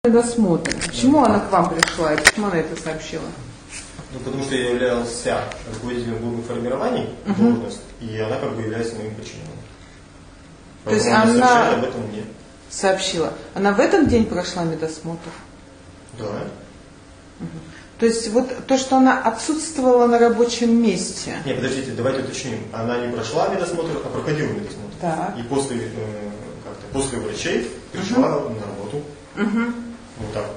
Досмотр. Почему она к вам пришла и почему она это сообщила? Ну, потому что я являлся руководителем группы формирований, должность, и она как бы является моим подчиненным. То есть она об этом мне сообщила. Она в этот день прошла медосмотр? Да. То есть вот то, что она отсутствовала на рабочем месте. Не, подождите, давайте уточним. Она не прошла медосмотр, а проходила медосмотр. Так. И после врачей пришла на работу. Вот так.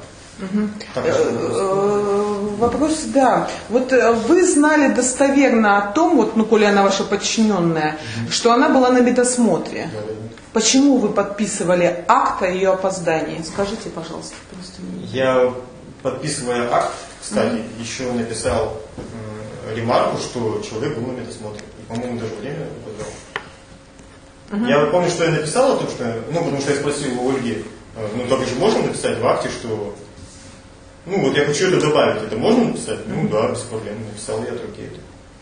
Вопрос, да. Вот вы знали достоверно о том, вот, ну, коли она ваша подчиненная, что она была на медосмотре. Да. Почему вы подписывали акт о ее опоздании? Скажите, пожалуйста, просто мне. Я, подписывая акт, кстати, еще написал ремарку, что человек был на медосмотре. И, по-моему, даже время указал. Я помню, что я написал о том, что, потому что я спросил у Ольги, так же можно написать в акте, что, вот я хочу это добавить, это можно написать? Да, без проблем, написал я только это.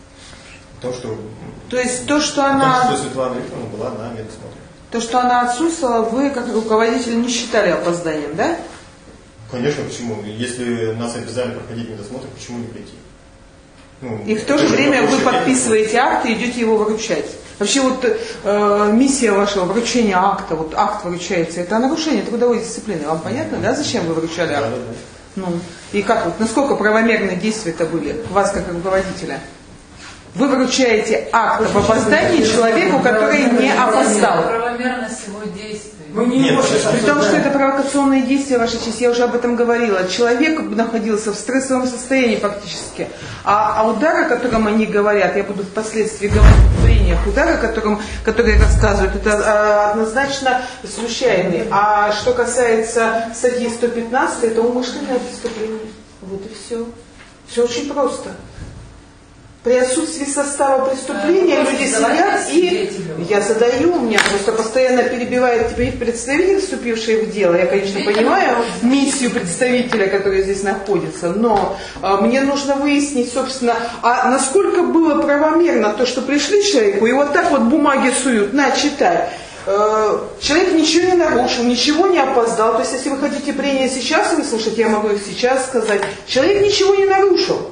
То есть то, что она... что Светлана Викторовна была на медосмотре. То, что она отсутствовала, вы как руководитель не считали опозданием, да? Конечно, почему? Если нас обязали проходить медосмотр, почему не прийти? И в то же время вы подписываете акт и идете его выручать. Вообще вот миссия вашего вручения акта, вот акт выручается, это нарушение трудовой дисциплины. Вам понятно, да, зачем вы выручали акт? Да. И как вот, насколько правомерные действия-то были у вас как руководителя? Вы выручаете акт об опоздании человеку, который не опоздал. Правомерность его действий. При том, что это провокационные действия, Ваша честь, я уже об этом говорила. Человек находился в стрессовом состоянии фактически. А удар, о котором они говорят, я буду впоследствии говорить о прениях, удар, о котором, которые рассказывают, это однозначно случайный. А что касается статьи 115, это умышленное преступление. Вот и все. Все очень просто. При отсутствии состава преступления люди сидят и... Я задаю, меня просто постоянно перебивает теперь представитель, вступивший в дело. Я, конечно, понимаю миссию представителя, который здесь находится, но мне нужно выяснить, собственно, а насколько было правомерно то, что пришли человеку, и вот так вот бумаги суют, на, читай. Человек ничего не нарушил, ничего не опоздал. То есть, если вы хотите прения сейчас выслушать, я могу их сейчас сказать. Человек ничего не нарушил.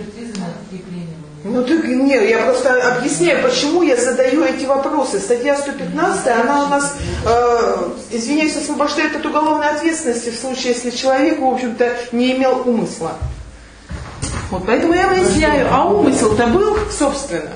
Нет, я просто объясняю, почему я задаю эти вопросы. Статья 115, она у нас, извиняюсь, освобождает от уголовной ответственности в случае, если человек, в общем-то, не имел умысла. Вот поэтому я выясняю, а умысел-то был, собственно?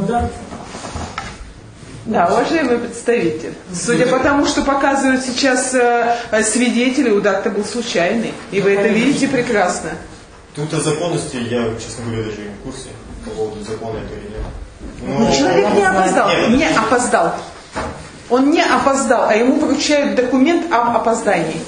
Да, уважаемый представитель. Судя по тому, что показывают сейчас свидетели, удар-то был случайный. И вы это видите прекрасно. Тут о законности я, честно говоря, даже не в курсе. По поводу закона этого или нет. Человек не опоздал. Он не опоздал, а ему вручают документ об опоздании.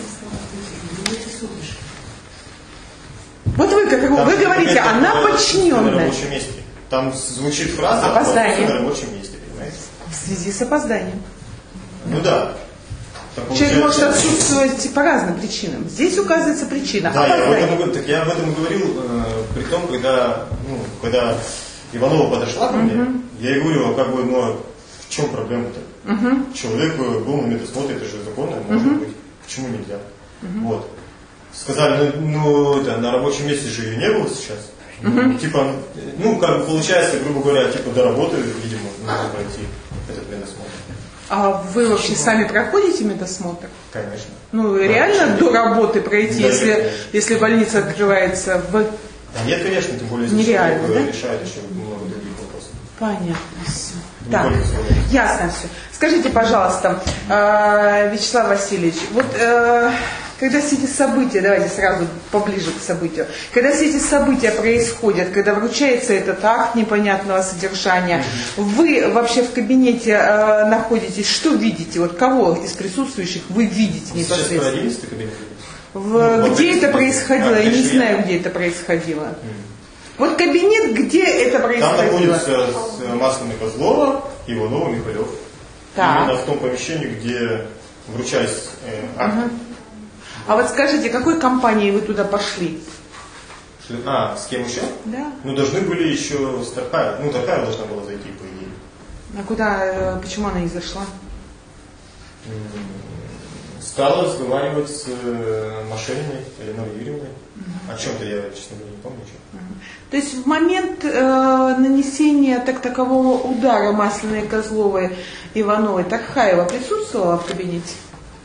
Вот вы говорите, она подчиненная. На рабочем месте. Там звучит фраза опоздание на рабочем месте, понимаете? В связи с опозданием. Да. Человек может отсутствовать по разным причинам. Здесь указывается причина. Да, я об этом и говорил, при том, когда Иванова подошла ко мне, я ей говорю, в чем проблема-то? Человек был на медосмотре, это же законно, может быть. Почему нельзя? Вот. Сказали, на рабочем месте же ее не было сейчас. Получается, грубо говоря, до работы, видимо, нужно пройти этот медосмотр. А вы вообще сами проходите медосмотр? Конечно. Реально до работы пройти, если больница открывается в... Да нет, конечно, тем более, если человек решает еще много других вопросов. Понятно все. Так, ясно все. Скажите, пожалуйста, Вячеслав Васильевич, вот когда все эти события, давайте сразу поближе к событию, когда все эти события происходят, когда вручается этот акт непонятного содержания, вы вообще в кабинете находитесь, что видите? Вот кого из присутствующих вы видите непосредственно? Сейчас про 11 кабинет? Где это происходило? Я не знаю, где это происходило. Вот кабинет, где это происходило? Там находится Маслами Козлова, Иванова, Михалев. Именно в том помещении, где вручались акты. А вот скажите, какой компанией вы туда пошли? С кем еще? Да. Должны были еще с Тархаев. Тархаева должна была зайти, по идее. Почему она не зашла? С Стала разговаривать с Машининой, Эленорой Юрьевной. О чем-то я, честно говоря, не помню. То есть в момент нанесения такового удара Масляной, Козловой, Ивановой, Тархаева присутствовала в кабинете?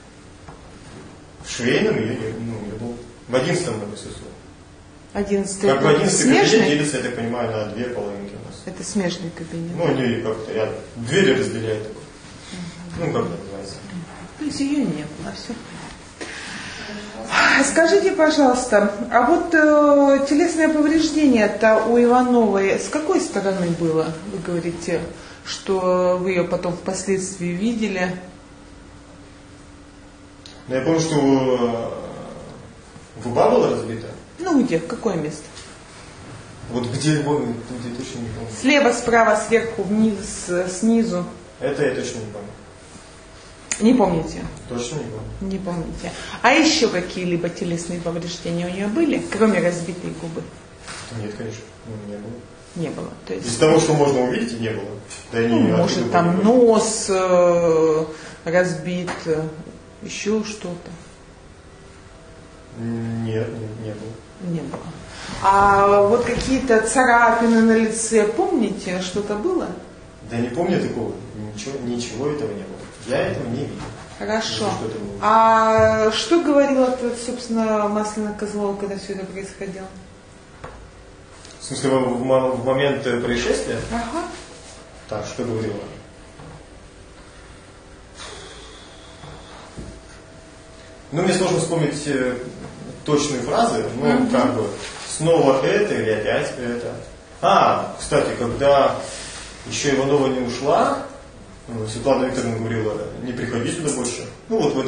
В швейном я не был. В 11-м я присутствовал. 11-й. Как в 11-й кабинет делится, я так понимаю, на две половинки у нас. Это смежный кабинет. Ну, они как-то рядом. Двери разделяют. Ну, как это называется. То есть ее не было, все. Скажите, пожалуйста, а вот телесное повреждение-то у Ивановой с какой стороны было? Вы говорите, что вы ее потом впоследствии видели. Ну, я помню, что губа была разбита. Ну, где? Какое место? Вот где точно не помню. Слева, справа, сверху, вниз, снизу. Это я точно не помню. Не помните? Точно не помню. Не помните. А еще какие-либо телесные повреждения у нее были, кроме разбитой губы? Нет, конечно. Не было. Не было. То есть, из того, что можно увидеть, не было. Да, может, там нос разбит, еще что-то. Нет, не было. Не было. А вот какие-то царапины на лице, помните, что-то было? Да не помню такого. Ничего этого не было. Я этого не видел. Хорошо. А что говорила, собственно, Масляная, Козлова, когда все это происходило? В смысле, в момент происшествия? Ага. Так, что говорила? Ну, мне сложно вспомнить точные фразы, но как бы снова это или опять это. Кстати, когда еще Иванова не ушла, Светлана Викторовна говорила, не приходи сюда больше. Ну вот в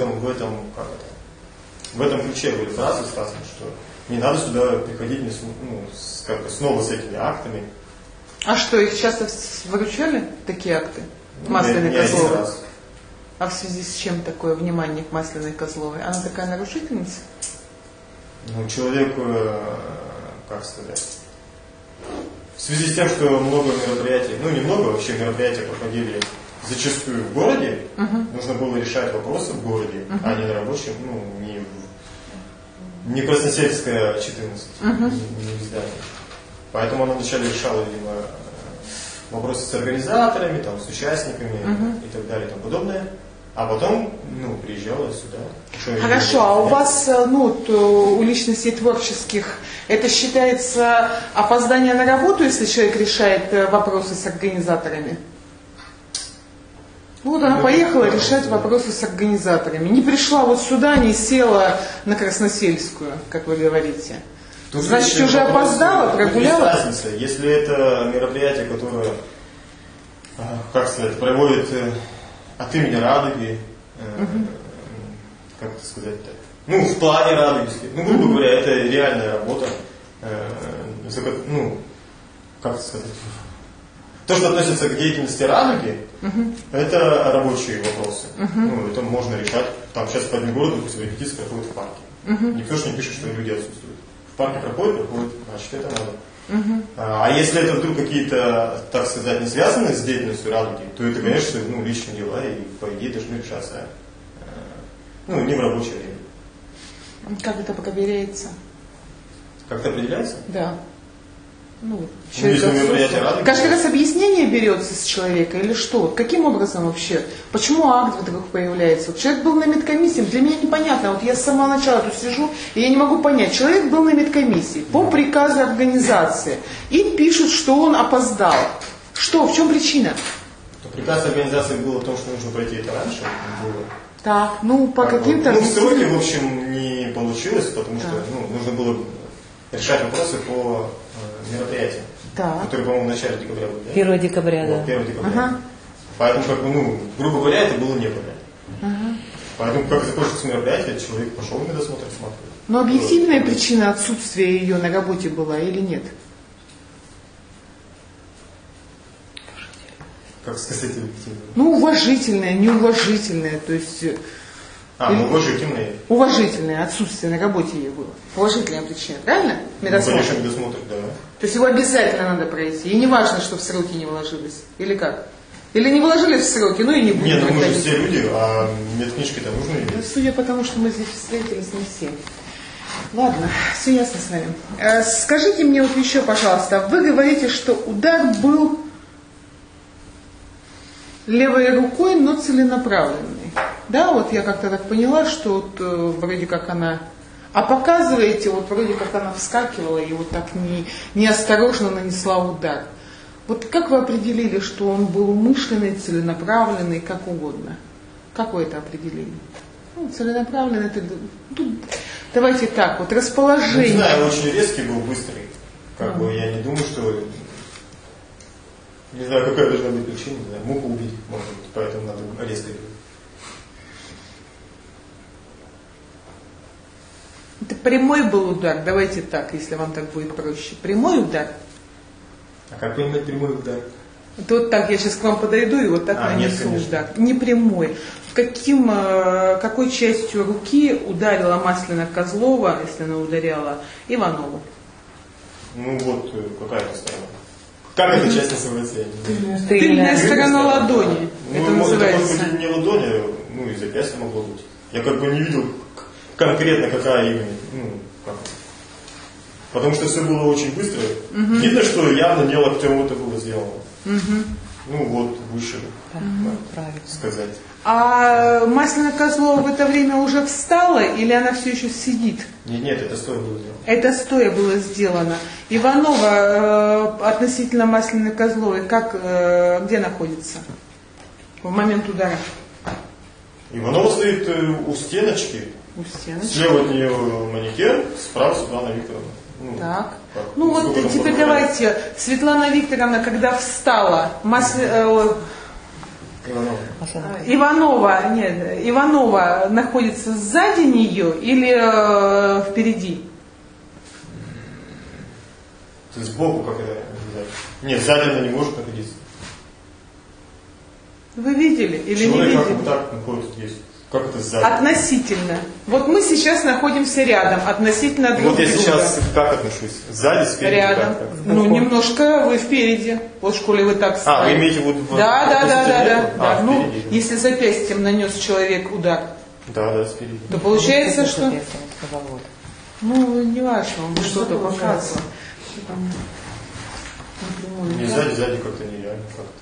этом ключе были фразы сказаны, что не надо сюда приходить снова с этими актами. А что, их часто выручали, такие акты? Масляной, Козловой? А в связи с чем такое внимание к Масляной, Козловой? Она такая нарушительница? Ну, человек, как сказать, в связи с тем, что много мероприятий, немного вообще мероприятия проходили зачастую в городе, нужно было решать вопросы в городе, а не на рабочем, не Красносельская 14, не в здании. Поэтому она вначале решала, видимо, вопросы с организаторами, там, с участниками и так далее и тому подобное. А потом, приезжала сюда. Хорошо, а у вас, у личностей творческих, это считается опоздание на работу, если человек решает вопросы с организаторами? Вот она поехала решать вопросы с организаторами. Не пришла вот сюда, не села на Красносельскую, как вы говорите. Тут значит, уже опоздала, прогуляла? Есть разница. Если это мероприятие, которое, проводит от имени Радуги, как это сказать-то? В плане Радуги. Грубо говоря, это реальная работа. Как это сказать? То, что относится к деятельности Радуги, это рабочие вопросы. Это можно решать. Там сейчас по одному городу репетиции проходят в парке. Никто же не пишет, что люди отсутствуют. В парке проходит, значит, это надо. А если это вдруг какие-то, так сказать, не связанные с деятельностью Радуги, то это, конечно, личные дела и, по идее, должны решаться не в рабочее время. Как это проверяется? Как это определяется? Да. Каждый раз объяснение берется с человека или что? Каким образом вообще? Почему акт вдруг появляется? Человек был на медкомиссии, для меня непонятно. Вот я с самого начала тут сижу, и я не могу понять. Человек был на медкомиссии по приказу организации. И пишут, что он опоздал. Что? В чем причина? Приказ организации был о том, что нужно пройти это раньше. Было. Так, по каким-то... в сроке, в общем, не получилось, потому что нужно было решать вопросы по мероприятиям, которые, по-моему, в начале декабря были. Да? 1 декабря, да. 1 декабря. Поэтому, грубо говоря, это было некогда. Поэтому, как закончилось мероприятие, человек пошел на медосмотр, смотрел. Но объективная причина отсутствия ее на работе была или нет? Как сказать объективно? Уважительная, неуважительная, то есть... уважительная. Уважительное отсутствие на работе ее было. Положительная причина, правильно? Медосмотр. Конечно, медосмотр, да. То есть его обязательно надо пройти. И не важно, что в сроки не уложилось. Или как? Или не вложили в сроки, ну и не будем. Нет, ну мы же все люди, а медкнижки-то нужны иметь. Судя по тому, что мы здесь встретились, не все. Ладно, все ясно с вами. Скажите мне вот еще, пожалуйста, вы говорите, что удар был левой рукой, но целенаправленный. Да, вот я как-то так поняла, что вот, вроде как она... А показываете, вот вроде как она вскакивала и вот так неосторожно нанесла удар. Вот как вы определили, что он был умышленный, целенаправленный, как угодно? Как вы это определили? Ну, целенаправленный, это... Давайте так, вот расположение. Не знаю, очень резкий был, быстрый. Как бы я не думаю, что... Не знаю, какая должна быть причина, не знаю, муху убить, может быть, поэтому надо резко. Это прямой был удар, давайте так, если вам так будет проще. Прямой удар. А как понимать прямой удар? Это вот так, я сейчас к вам подойду и вот так нанесу удар. Не прямой. Какой частью руки ударила Масляна Козлова, если она ударяла, Иванову? Ну вот, какая-то сторона. Как эта часть называется? Тыльная сторона ладони. Ну, это может называется. быть, не ладони, ну и запястье могло быть. Я как бы не видел конкретно, какая именно. Ну, как. Потому что все было очень быстро. Видно, что явно не локтем это было сделано. Ну вот, выше, правильно сказать. А Масляна Козлова в это время уже встала или она все еще сидит? Нет, это стоя было сделано. Это стоя было сделано. Иванова относительно Масляной Козловой, где находится в момент удара? Иванова стоит у стеночки. У стеночки. Слева от нее манекен, справа Светлана Викторовна. Ну, так. Ну вот теперь давайте. Светлана Викторовна, когда встала, Иванова находится сзади нее или впереди? Сбоку как это? Нет, сзади она не может находиться. Вы видели или человек не видели? Человек как так находится здесь. Как это сзади? Относительно. Вот мы сейчас находимся рядом, относительно друг друга. Вот я сейчас как отношусь? Сзади, спереди? Рядом. Как? Ну, немножко вы впереди. Вот в школе вы так стали. Вы имеете в виду... Да. Ну, если запястьем нанес человек удар. Да, спереди. То получается, что... Ну, не важно, он что-то показывал. Не сзади как-то нереально как-то.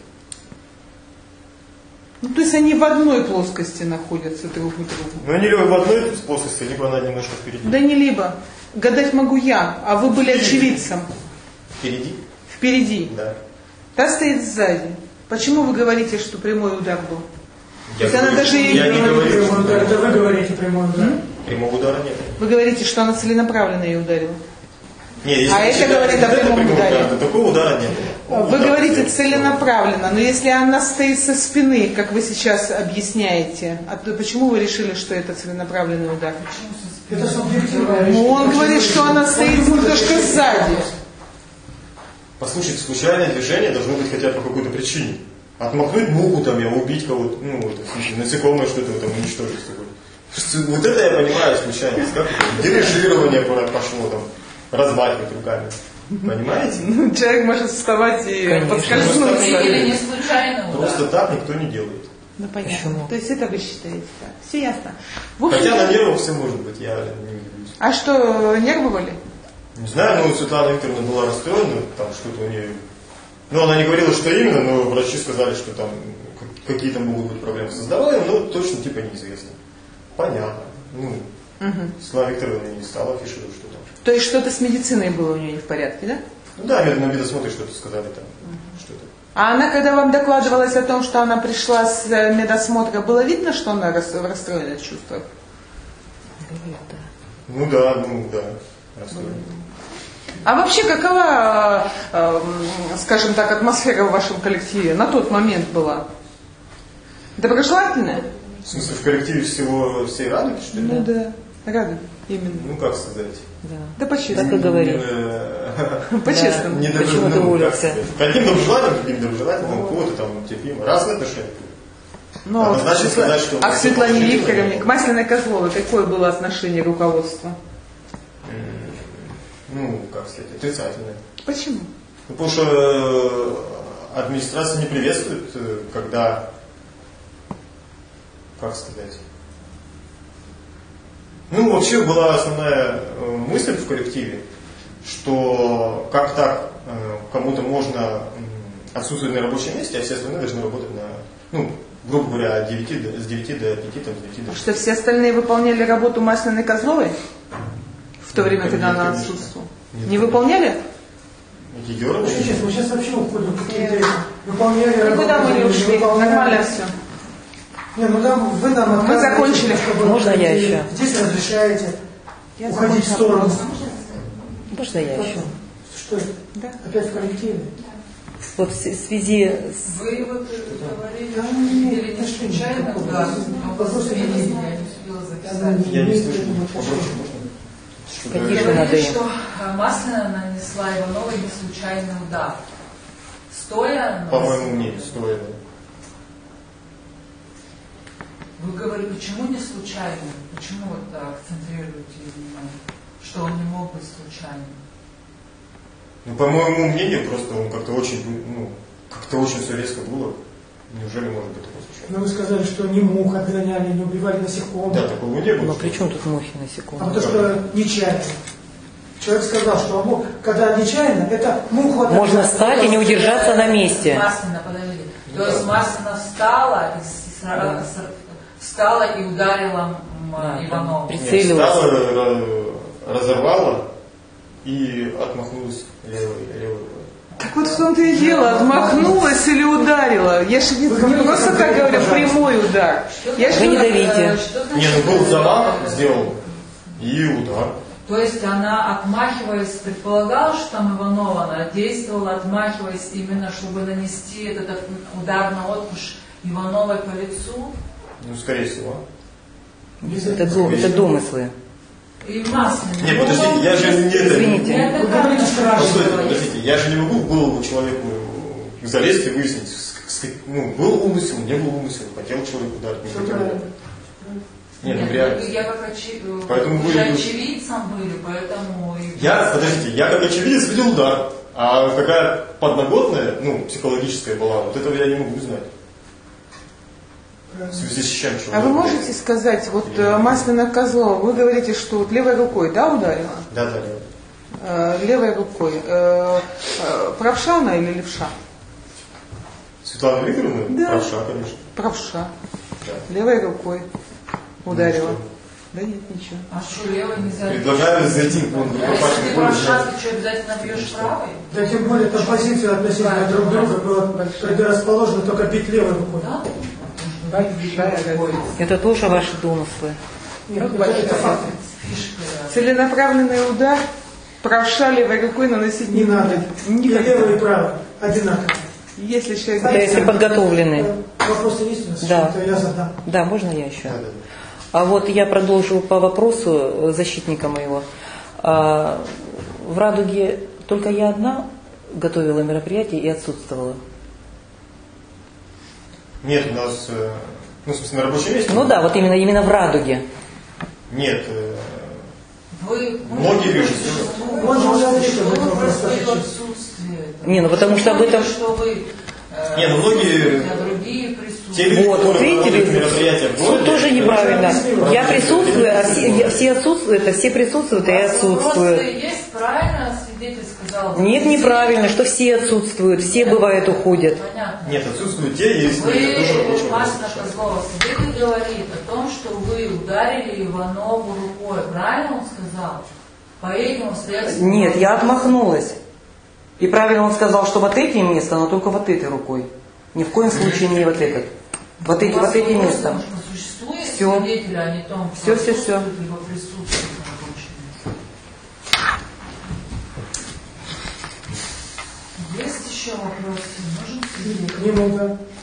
Ну, то есть они в одной плоскости находятся друг к другу. Ну, они либо в одной плоскости, либо она немножко впереди. Да не либо. Гадать могу я, а вы были очевидцем. Впереди? Впереди. Да. Та стоит сзади. Почему вы говорите, что прямой удар был? Я не говорю, что... Это вы говорите прямой удар. Прямого удара нет. Вы говорите, что она целенаправленно ее ударила. Нет, если это говорит о прямом ударе. То такого удара нет. Вы говорите целенаправленно, но если она стоит со спины, как вы сейчас объясняете, почему вы решили, что это целенаправленный удар? Это субъективное. Ну, он говорит, что она стоит немножко сзади. Послушайте, случайное движение должно быть хотя бы по какой-то причине. Отмахнуть муху, там, убить кого-то, насекомое что-то там уничтожить. Вот это я понимаю случайность. Как это? Дирижирование пошло там, размахивать руками. Понимаете? Человек может вставать и подскользнуться. Или не случайно удар. Просто так никто не делает. Ну понятно. Почему? То есть это вы считаете так. Все ясно. Хотя на нервах все может быть, я не удивлюсь. А что, нервовали? Не знаю, Светлана Викторовна была расстроена, там что-то у нее... она не говорила, что именно, но врачи сказали, что там какие-то могут быть проблемы со здоровьем, но точно типа неизвестно. Понятно. Светлана Викторовна не стала афишировать, что там. То есть что-то с медициной было у нее не в порядке, да? Да, на медосмотре что-то сказали там. Что-то. А она, когда вам докладывалась о том, что она пришла с медосмотра, было видно, что она в расстроенных чувствах? Да, расстроена. А вообще, какова, скажем так, атмосфера в вашем коллективе на тот момент была? Доброжелательная? В смысле, в коллективе всей Радуги, что ли? Ну да, Радуги, именно. Как сказать? Да по-честному. Так и говори. По-честному. Почему ты уволился? Каким доброжелательным, кого-то там терпимо. Разные отношения. Однозначно сказать, что... А к Светлане Викторовне, к Масляной Козловой, какое было отношение руководства? Как сказать, отрицательное. Почему? Потому что администрация не приветствует, когда, как сказать, ну, вообще была основная мысль в коллективе, что как так кому-то можно отсутствовать на рабочем месте, а все остальные должны работать на, ну, грубо говоря, с 9 до 5, там, с 9 до 6. Что все остальные выполняли работу Масляной Козловой? В то время, когда она конечно. отсутствовала? Нет, Не выполняли? Ее работа. Мы сейчас вообще уходим в какие-то выполняли работу. Никуда мы не ушли, нормально все. Не, ну да, вы нам Мы отказываете, закончили. чтобы Можно я еще? Здесь разрешаете Я уходить в закончила. сторону. Можно я еще? Что это? Да. Опять в коллективе? Вот в связи с... Вы вот говорили, видели не случайно, да, но просто я не успела записать. Я не слышу. Какие же Говорили, надо им? что Масляна нанесла Ивановой не случайный удар. Стоя, По моему мнению, стоит. вы говорите, почему не случайно? Почему вот акцентрируете внимание, что он не мог быть случайным? Ну, по моему мнению, просто он как-то очень, ну, как-то очень все резко было. Неужели может быть такое случайно? Но вы сказали, что не мух отгоняли, не убивали насекомых. Да, такого не было. Но при чем тут мухи А насекомые? потому что нечаянно. Человек сказал, что когда нечаянно, это муху отгоняли. Можно встать и не удержаться на месте. Масляна, подожди. То есть Масляна встала и ударила Иванову. Прицелилась. Встала, разорвала и отмахнулась левой рукой. Так вот в том-то и дело, отмахнулась или ударила. Я же не просто так говорю, прямой удар. Я Вы не же давите. Что значит, Не, ну был замах, сделал и удар. То есть она, отмахиваясь, предполагала, что там Иванова, она действовала, отмахиваясь именно, чтобы нанести этот удар на отпуск Ивановой по лицу? Ну, скорее всего. Это домыслы. И Масляна. Нет, подождите, я же не... Извините. Вы говорите страшно. Постойте, подождите, я же не могу в голову человеку залезть и выяснить, ну, был умысел, не был умысел, хотел человек ударить, не хотел ударить. Нет, ну Нет, реально. я как Поэтому уже вы- очевидцем были, поэтому... Подождите, я как очевидец видел удар, а какая подноготная, ну, психологическая была, вот этого я не могу знать. В связи с чем человек. А вы можете сказать, вот Масляна Козлова, вы говорите, что вот левой рукой, да, ударила? Да, да. Левой рукой. Правша она или левша? Светлана Викторовна? Да. Правша, конечно. Правша. Да. Левой рукой ударила. Ну, Да нет, ничего. А что, левой нельзя? Предлагаю зайти в А если ты правша, ты что, обязательно бьешь правой? Да тем более, там позиция относительно друг друга была предрасположена только бить левой рукой. Да? Это тоже ваши домыслы. Нет, это факт. Фишка. Целенаправленный удар правша левой рукой наносить Не надо. И левый, и никогда. правый одинаково. Если человек... Это если подготовлены. Вопрос единственный, Да. что я задам. Да, можно я еще? Да, да. А вот я продолжу по вопросу защитника моего. В «Радуге» только я одна готовила мероприятие и отсутствовала. Нет, у нас, ну, в смысле, на рабочем месте? Ну да, вот именно в «Радуге». Нет, Вы многие люди Он же уже ответил на этот вы вопрос, про свое почти. отсутствие. Не, ну потому что об этом... Что вы, Не, ну многие- а другие те присутствуют. люди, Вот, которые видите, проводят мероприятия в все городе, тоже неправильно. Я присутствую, а все отсутствуют, а все присутствуют, а я Просто отсутствую. есть, правильно свидетель сказал? Нет, неправильно, что все отсутствуют, все бывает уходят. Понятно. Нет, отсутствуют те, есть Вы, тоже рабочего Масляна места. Козлова, свидетель говорит о том, что вы ударили Иванову рукой. Правильно он сказал? По этим обстоятельствам... Нет, я отмахнулась. И правильно он сказал, что вот этим местом, но только вот этой рукой. Ни в коем случае не вот этот. Вот этим местом. Существует Всё. свидетели, а не том, Всё. кто отсутствует, либо присутствует на рабочем месте. Есть еще вопросы? Можем К нему, да.